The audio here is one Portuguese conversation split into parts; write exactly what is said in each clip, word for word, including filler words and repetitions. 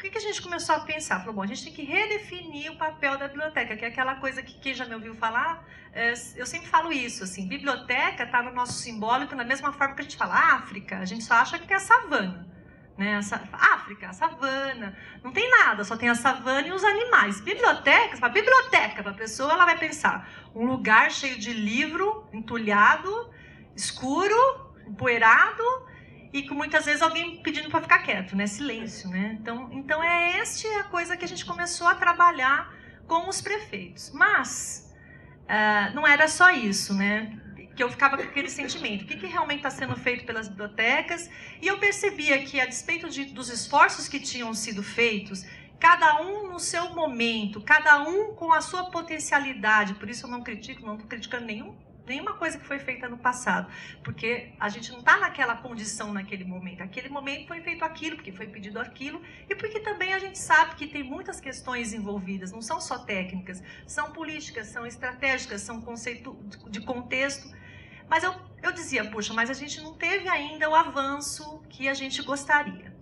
que, que a gente começou a pensar? Falou, bom, a gente tem que redefinir o papel da biblioteca, que é aquela coisa que quem já me ouviu falar, é, eu sempre falo isso, assim, biblioteca está no nosso simbólico da mesma forma que a gente fala África, a gente só acha que tem a savana. Né? A África, a savana, não tem nada, só tem a savana e os animais. Bibliotecas, uma biblioteca para a pessoa, ela vai pensar um lugar cheio de livro, entulhado, escuro, empoeirado e com muitas vezes alguém pedindo para ficar quieto, né? Silêncio, né? Então, então é esta a coisa que a gente começou a trabalhar com os prefeitos. Mas uh, não era só isso, né? Que eu ficava com aquele sentimento, o que, que realmente está sendo feito pelas bibliotecas, e eu percebia que, a despeito de, dos esforços que tinham sido feitos, cada um no seu momento, cada um com a sua potencialidade, por isso eu não critico, não estou criticando nenhum, nenhuma coisa que foi feita no passado, porque a gente não está naquela condição naquele momento, aquele momento foi feito aquilo, porque foi pedido aquilo, e porque também a gente sabe que tem muitas questões envolvidas, não são só técnicas, são políticas, são estratégicas, são conceito de contexto. Mas eu, eu dizia, puxa, mas a gente não teve ainda o avanço que a gente gostaria.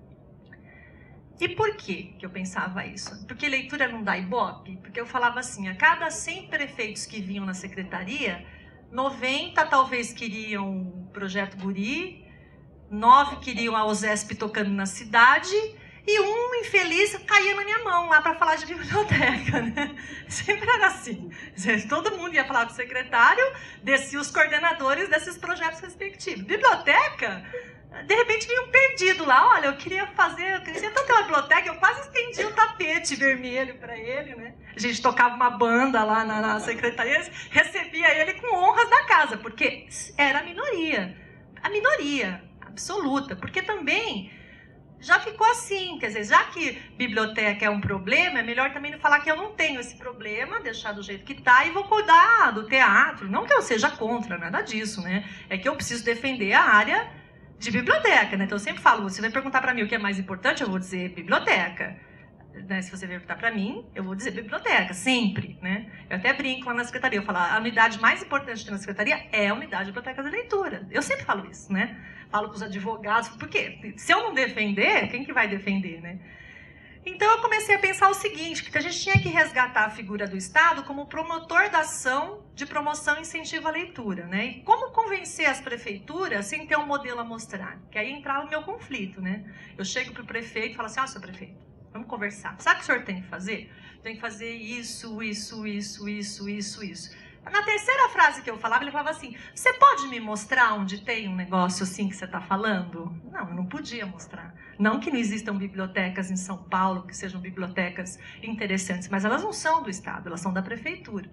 E por que que eu pensava isso? Porque leitura não dá ibope? Porque eu falava assim, a cada cem prefeitos que vinham na secretaria, noventa talvez queriam o Projeto Guri, nove queriam a OSESP tocando na cidade, e um infeliz caía na minha mão lá para falar de biblioteca, né? Sempre era assim. Todo mundo ia falar com o secretário, descia os coordenadores desses projetos respectivos. Biblioteca, de repente vinha um perdido lá. Olha, eu queria fazer, eu queria tanto ter uma biblioteca, eu quase estendi o tapete vermelho para ele, né? A gente tocava uma banda lá na, na secretaria, recebia ele com honras da casa, porque era a minoria. A minoria absoluta, porque também já ficou assim, quer dizer, já que biblioteca é um problema, é melhor também não falar que eu não tenho esse problema, deixar do jeito que está e vou cuidar do teatro. Não que eu seja contra, nada disso, né? É que eu preciso defender a área de biblioteca, né? Então eu sempre falo, você vai perguntar para mim o que é mais importante, eu vou dizer biblioteca. Né? Se você vai perguntar para mim, eu vou dizer biblioteca, sempre, né? Eu até brinco lá na secretaria, eu falo, a unidade mais importante na secretaria é a unidade de bibliotecas de leitura. Eu sempre falo isso, né? Falo para os advogados, porque se eu não defender, quem que vai defender, né? Então eu comecei a pensar o seguinte, que a gente tinha que resgatar a figura do Estado como promotor da ação de promoção e incentivo à leitura, né? E como convencer as prefeituras sem ter um modelo a mostrar? Que aí entrava o meu conflito, né? Eu chego para o prefeito e falo assim, ó, seu prefeito, vamos conversar. Sabe o que o senhor tem que fazer? Tem que fazer isso, isso, isso, isso, isso, isso. Na terceira frase que eu falava, ele falava assim, você pode me mostrar onde tem um negócio assim que você está falando? Não, eu não podia mostrar. Não que não existam bibliotecas em São Paulo, que sejam bibliotecas interessantes, mas elas não são do Estado, elas são da prefeitura.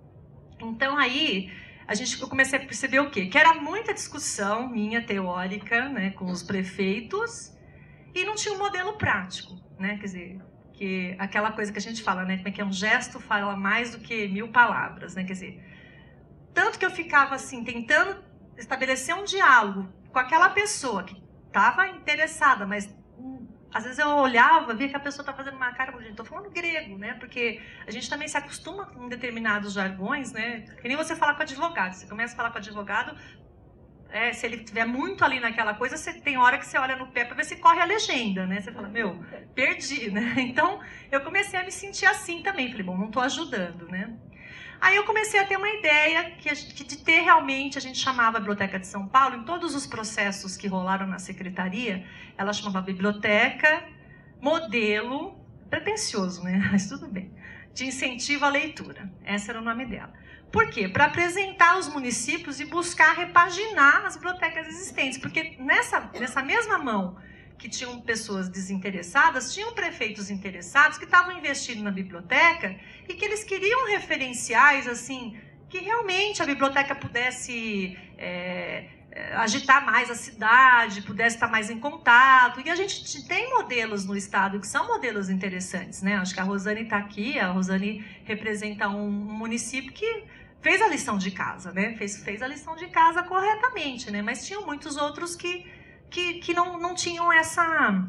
Então aí, a gente, eu comecei a perceber o quê? Que era muita discussão minha, teórica, né, com os prefeitos, e não tinha um modelo prático, né, quer dizer... que aquela coisa que a gente fala, né, como é que é um gesto fala mais do que mil palavras, né, quer dizer, tanto que eu ficava assim, tentando estabelecer um diálogo com aquela pessoa que estava interessada, mas hum, às vezes eu olhava, via que a pessoa estava fazendo uma cara, gente, estou falando grego, né, porque a gente também se acostuma com determinados jargões, né, que nem você falar com advogado, você começa a falar com advogado, É, se ele estiver muito ali naquela coisa, você tem hora que você olha no pé para ver se corre a legenda, né? Você fala, meu, perdi, né? Então, eu comecei a me sentir assim também. Falei, bom, não estou ajudando, né? Aí eu comecei a ter uma ideia que, a gente, que de ter realmente, a gente chamava a Biblioteca de São Paulo, em todos os processos que rolaram na secretaria, ela chamava Biblioteca, modelo, pretencioso, né? Mas tudo bem, de incentivo à leitura. Esse era o nome dela. Por quê? Para apresentar os municípios e buscar repaginar as bibliotecas existentes. Porque nessa, nessa mesma mão que tinham pessoas desinteressadas, tinham prefeitos interessados que estavam investindo na biblioteca e que eles queriam referenciais, assim, que realmente a biblioteca pudesse é, agitar mais a cidade, pudesse estar mais em contato. E a gente tem modelos no estado que são modelos interessantes, né? Acho que a Rosane está aqui, a Rosane representa um, um município que fez a lição de casa, né? Fez, fez a lição de casa corretamente, né? Mas tinham muitos outros que, que, que não, não tinham essa,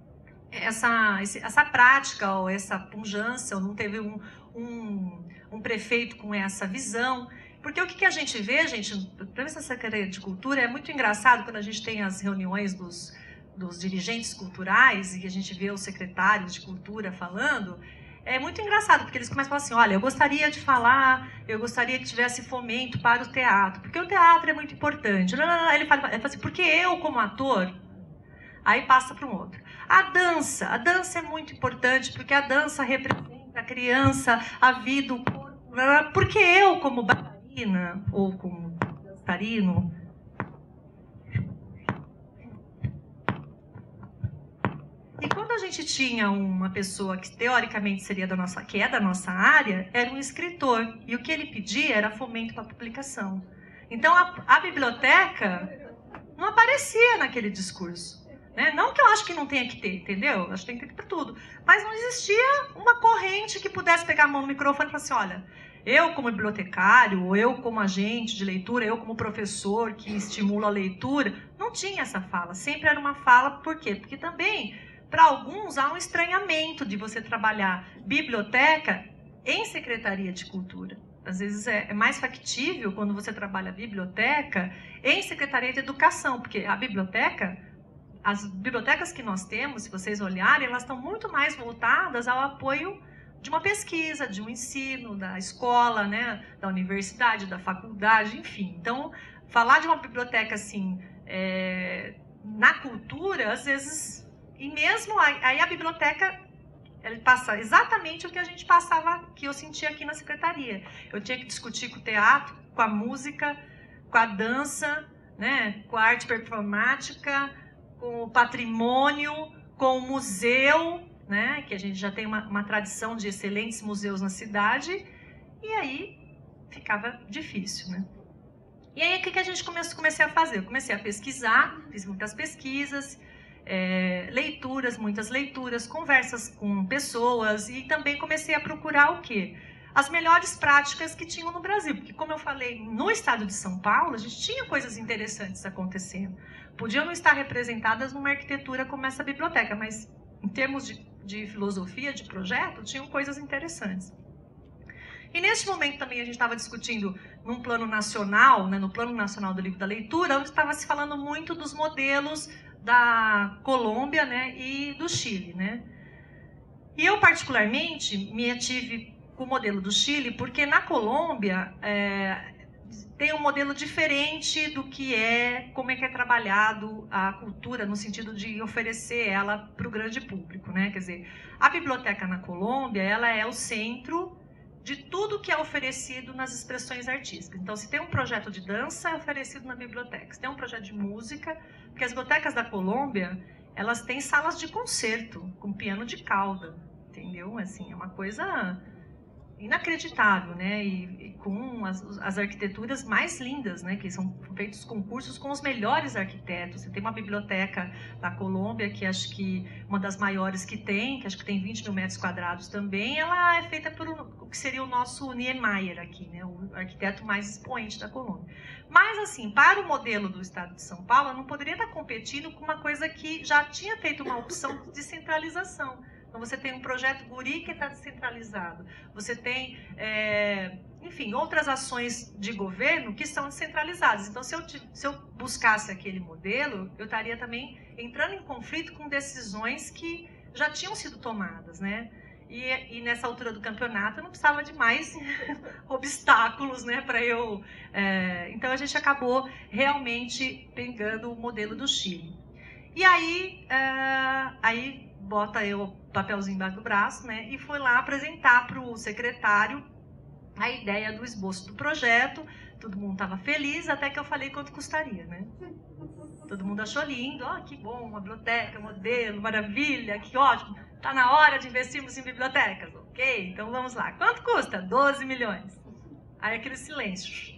essa, essa prática ou essa pujança, ou não teve um, um, um prefeito com essa visão. Porque o que, que a gente vê, gente, para essa Secretaria de Cultura, é muito engraçado quando a gente tem as reuniões dos, dos dirigentes culturais, e que a gente vê os secretários de cultura falando, é muito engraçado, porque eles começam a falar assim, olha, eu gostaria de falar, eu gostaria que tivesse fomento para o teatro, porque o teatro é muito importante. Ele fala, ele fala assim, porque eu, como ator, aí passa para um outro. A dança, a dança é muito importante, porque a dança representa a criança, a vida, o corpo, porque eu, como bailarina, ou como dançarino, e quando a gente tinha uma pessoa que teoricamente seria da nossa, que é da nossa área, era um escritor. E o que ele pedia era fomento para publicação. Então a, a biblioteca não aparecia naquele discurso. Né? Não que eu acho que não tenha que ter, entendeu? Eu acho que tem que ter para tudo. Mas não existia uma corrente que pudesse pegar a mão no microfone e falar assim, olha, eu como bibliotecário, ou eu como agente de leitura, eu como professor que estimula a leitura, não tinha essa fala. Sempre era uma fala, por quê? Porque também, para alguns, há um estranhamento de você trabalhar biblioteca em secretaria de cultura. Às vezes é, é mais factível quando você trabalha biblioteca em secretaria de educação, porque a biblioteca, as bibliotecas que nós temos, se vocês olharem, elas estão muito mais voltadas ao apoio de uma pesquisa, de um ensino, da escola, né, da universidade, da faculdade, enfim. Então, falar de uma biblioteca assim, é, na cultura, às vezes... E mesmo aí a biblioteca, ela passa exatamente o que a gente passava, que eu sentia aqui na secretaria. Eu tinha que discutir com o teatro, com a música, com a dança, né, com a arte performática, com o patrimônio, com o museu, né, que a gente já tem uma, uma tradição de excelentes museus na cidade, e aí ficava difícil, né? E aí o que, que a gente começou, comecei a fazer? Eu comecei a pesquisar, fiz muitas pesquisas, É, leituras, muitas leituras, conversas com pessoas, e também comecei a procurar o quê? As melhores práticas que tinham no Brasil, porque, como eu falei, no estado de São Paulo, a gente tinha coisas interessantes acontecendo. Podiam não estar representadas numa arquitetura como essa biblioteca, mas em termos de, de filosofia, de projeto, tinham coisas interessantes. E neste momento também a gente estava discutindo num plano nacional, né, no plano nacional do livro da leitura, onde estava se falando muito dos modelos da Colômbia, né, e do Chile, né? E eu particularmente me ative com o modelo do Chile, porque na Colômbia é, tem um modelo diferente do que é, como é que é trabalhado a cultura, no sentido de oferecer ela para o grande público, né? Quer dizer, a biblioteca na Colômbia, ela é o centro de tudo que é oferecido nas expressões artísticas. Então, se tem um projeto de dança, é oferecido na biblioteca. Se tem um projeto de música, porque as bibliotecas da Colômbia, elas têm salas de concerto, com piano de cauda, entendeu? Assim, é uma coisa inacreditável, né? E, e com as, as arquiteturas mais lindas, né? Que são feitos concursos com os melhores arquitetos. Você tem uma biblioteca da Colômbia, que acho que uma das maiores que tem, que acho que tem vinte mil metros quadrados também, ela é feita por o que seria o nosso Niemeyer aqui, né? O arquiteto mais expoente da Colômbia. Mas, assim, para o modelo do estado de São Paulo, eu não poderia estar competindo com uma coisa que já tinha feito uma opção de descentralização. Então, você tem um projeto Guri que está descentralizado. Você tem, é, enfim, outras ações de governo que são descentralizadas. Então, se eu, se eu buscasse aquele modelo, eu estaria também entrando em conflito com decisões que já tinham sido tomadas, né? E, e nessa altura do campeonato, eu não precisava de mais obstáculos, né, para eu... É, então, a gente acabou realmente pegando o modelo do Chile. E aí, é, aí bota eu o papelzinho embaixo do braço, né, e fui lá apresentar para o secretário a ideia do esboço do projeto. Todo mundo estava feliz, até que eu falei quanto custaria, né? Todo mundo achou lindo, ó, oh, que bom, uma biblioteca, modelo, maravilha, que ótimo. Está na hora de investirmos em bibliotecas, ok? Então vamos lá. Quanto custa? doze milhões. Aí aquele silêncio.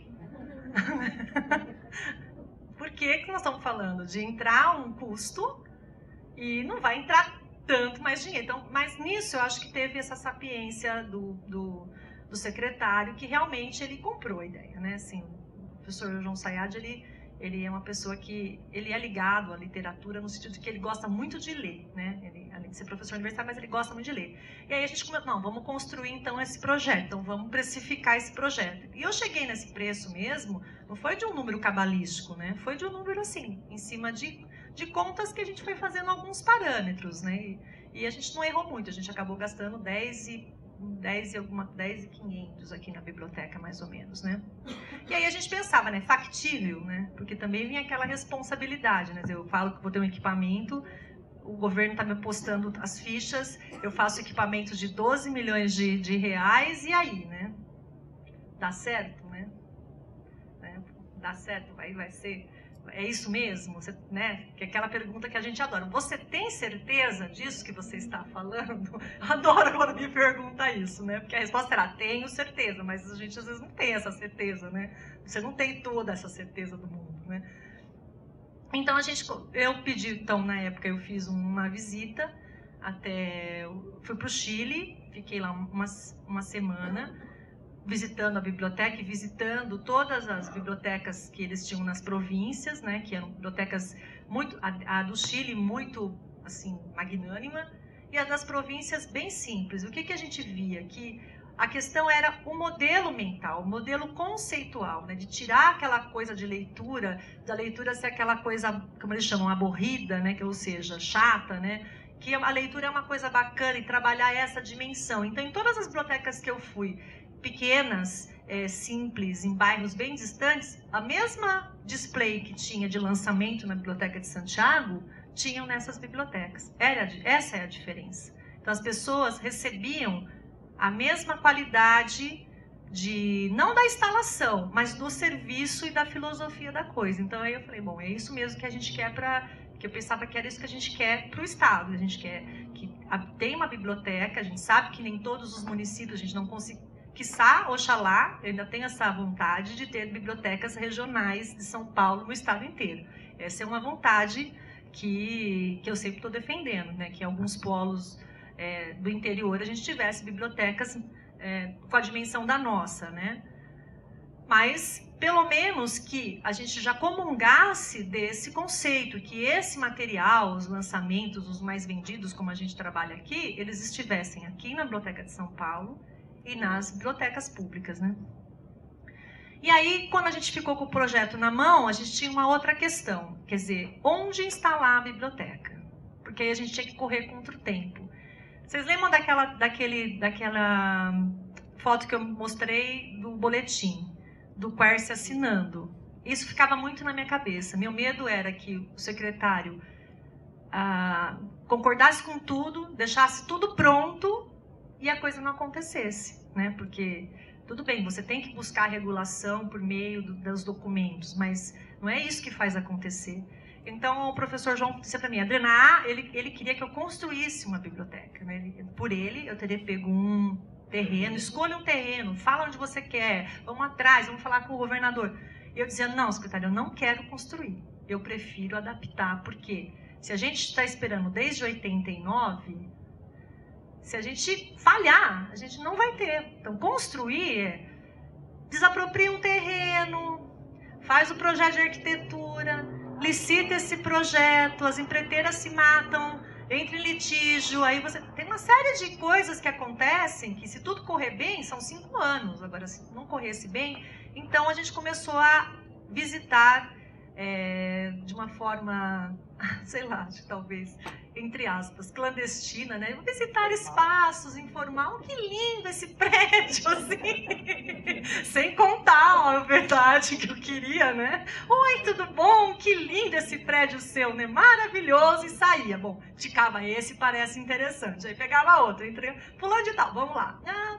Por que que nós estamos falando? De entrar um custo e não vai entrar tanto mais dinheiro. Então, mas nisso eu acho que teve essa sapiência do, do, do secretário, que realmente ele comprou a ideia, né? Assim, o professor João Sayad, ele, ele é uma pessoa que ele é ligado à literatura no sentido de que ele gosta muito de ler, né? Ele, além de ser professor universitário, mas ele gosta muito de ler. E aí a gente começou, não, vamos construir então esse projeto, então vamos precificar esse projeto. E eu cheguei nesse preço mesmo, não foi de um número cabalístico, né? Foi de um número assim, em cima de de contas que a gente foi fazendo alguns parâmetros, né? E, e a gente não errou muito, a gente acabou gastando dez e dez e alguma dez e quinhentos aqui na biblioteca, mais ou menos, né? E aí a gente pensava, né, factível, né? Porque também vinha aquela responsabilidade, né? Eu falo que vou ter um equipamento, o governo está me apostando as fichas, eu faço equipamentos de doze milhões de, de reais, e aí, né? Dá certo, né? né? Dá certo, vai, vai ser... É isso mesmo? Você, né? Que é aquela pergunta que a gente adora. Você tem certeza disso que você está falando? Adoro quando me pergunta isso, né? Porque a resposta era, tenho certeza, mas a gente às vezes não tem essa certeza, né? Você não tem toda essa certeza do mundo, né? Então, a gente, eu pedi, então, na época, eu fiz uma visita até... Fui para o Chile, fiquei lá uma, uma semana, visitando a biblioteca e visitando todas as bibliotecas que eles tinham nas províncias, né, que eram bibliotecas muito, a, a do Chile muito assim magnânima, e a das províncias bem simples. O que que a gente via? Que a questão era o modelo mental, o modelo conceitual, né, de tirar aquela coisa de leitura, da leitura ser aquela coisa, como eles chamam, aborrida, né, que, ou seja, chata, né, que a leitura é uma coisa bacana e trabalhar essa dimensão. Então, em todas as bibliotecas que eu fui, pequenas, é, simples, em bairros bem distantes, a mesma display que tinha de lançamento na Biblioteca de Santiago, tinham nessas bibliotecas. Era, essa é a diferença. Então, as pessoas recebiam a mesma qualidade de, não da instalação, mas do serviço e da filosofia da coisa. Então, aí eu falei, bom, é isso mesmo que a gente quer para... que eu pensava que era isso que a gente quer para o Estado. A gente quer que tenha uma biblioteca, a gente sabe que nem todos os municípios a gente não consegue... Quiçá, oxalá, eu ainda tenho essa vontade de ter bibliotecas regionais de São Paulo no estado inteiro. Essa é uma vontade que, que eu sempre estou defendendo, né? Que em alguns polos é, do interior a gente tivesse bibliotecas é, com a dimensão da nossa, né? Mas, pelo menos que a gente já comungasse desse conceito, que esse material, os lançamentos, os mais vendidos, como a gente trabalha aqui, eles estivessem aqui na Biblioteca de São Paulo, e nas bibliotecas públicas, né? E aí, quando a gente ficou com o projeto na mão, a gente tinha uma outra questão, quer dizer, onde instalar a biblioteca? Porque aí a gente tinha que correr contra o tempo. Vocês lembram daquela, daquele, daquela foto que eu mostrei do boletim, do Quercia assinando? Isso ficava muito na minha cabeça. Meu medo era que o secretário ah, concordasse com tudo, deixasse tudo pronto, e a coisa não acontecesse, né? Porque, tudo bem, você tem que buscar a regulação por meio do, dos documentos, mas não é isso que faz acontecer. Então, o professor João disse para mim, Adriana, ah, ele, ele queria que eu construísse uma biblioteca, né? Ele, por ele, eu teria pego um terreno, escolha um terreno, fala onde você quer, vamos atrás, vamos falar com o governador. E eu dizia, não, secretário, eu não quero construir, eu prefiro adaptar, porque se a gente está esperando desde oitenta e nove... Se a gente falhar, a gente não vai ter. Então, construir, desapropria um terreno, faz o projeto de arquitetura, licita esse projeto, as empreiteiras se matam, entra em litígio, aí você... Tem uma série de coisas que acontecem que, se tudo correr bem, são cinco anos. Agora, se não corresse bem, então a gente começou a visitar é, de uma forma, sei lá, talvez... entre aspas, clandestina, né? Vou visitar espaços, informar, oh, que lindo esse prédio, assim, sem contar a verdade que eu queria, né? Oi, tudo bom? Que lindo esse prédio seu, né? Maravilhoso, e saía. Bom, ticava esse, parece interessante. Aí pegava outro, entre... fulano de tal, vamos lá. Ah,